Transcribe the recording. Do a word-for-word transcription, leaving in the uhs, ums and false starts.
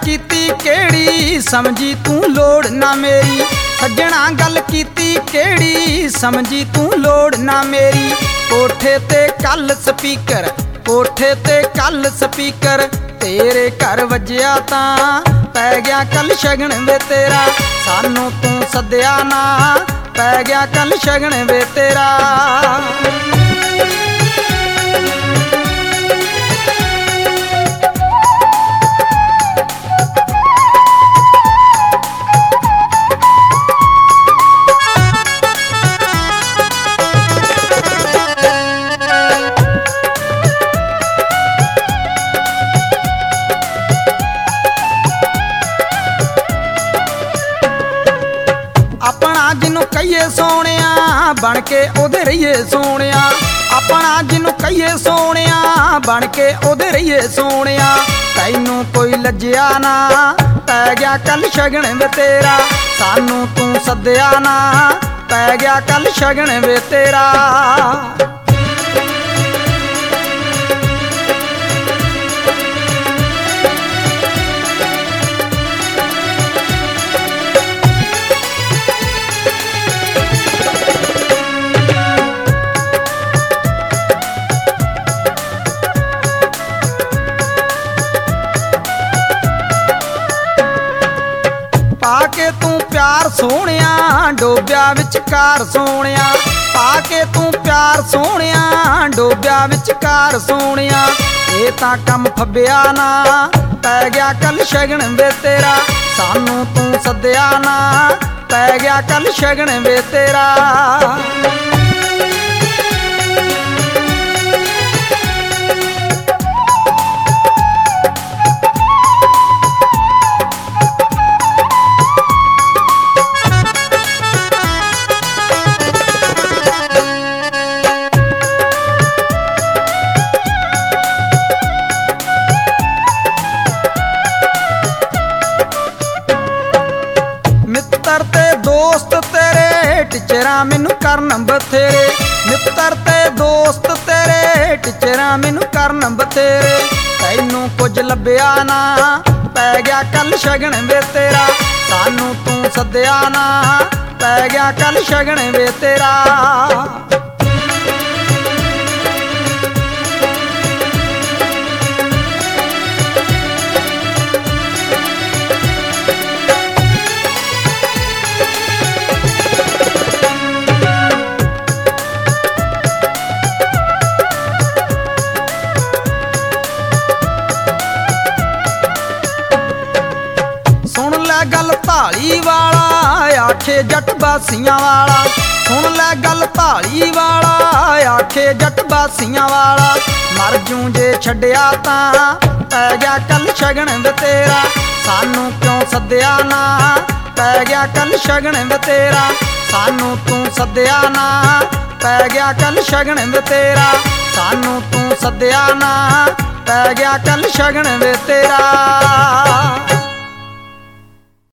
कीती केड़ी समझी तू लोड़ ना मेरी। सज्जणा गल कीती केड़ी समझी तू लोड़ ना मेरी। कोठे ते कल स्पीकर कोठे ते कल स्पीकर तेरे घर वज्जिया तां पै गया कल शगन वे तेरा। सानू तू सद्दिया ना पै गया कल शगन वे तेरा। अपना जिन्नू कहिए सोनिया बन के ओदे रहिए सोनिया। अपना जिन्नू कहिए सोनिया बन के ओदे रहिए सोनिया। तैनू कोई लज्जिया ना पै गया कल शगन वे तेरा। सानू तू सद्दिया ना पै गया कल शगन वे तेरा। पाके तू प्यार सोनिया डोबिया विचकार सोनिया। पाके तू प्यार सोनिया डोबिया विचकार सोनिया। ये तां कम फब्बिया ना पै गया कल शगन वे तेरा। सानू तू सद्दिया ना पै गया कल शगन वे तेरा। मित्र ते दोस्त तेरे टिचरा मैनू करन बथेरे। मित्र ते दोस्त तेरे टिचरा मैनू करन बथेरे। तैनू कुछ लभ्या ना पै गया कल शगन वे तेरा। सानू तू सद्दिया ना पै गया कल शगन वे तेरा। गल धाली वाला आखे जट बासियां वाला। सुन लै गल धाली वाला आखे जट बासियां वाला। मर जूं जे छड्डिया तां पै गया कल शगन वे तेरा। सानू क्यों सद्दिया ना पै गया कल शगन वे तेरा। सानू तू सद्दिया ना पै गया कल शगन वे तेरा। सानू तू सद्दिया ना पै गया कल शगन वे तेरा।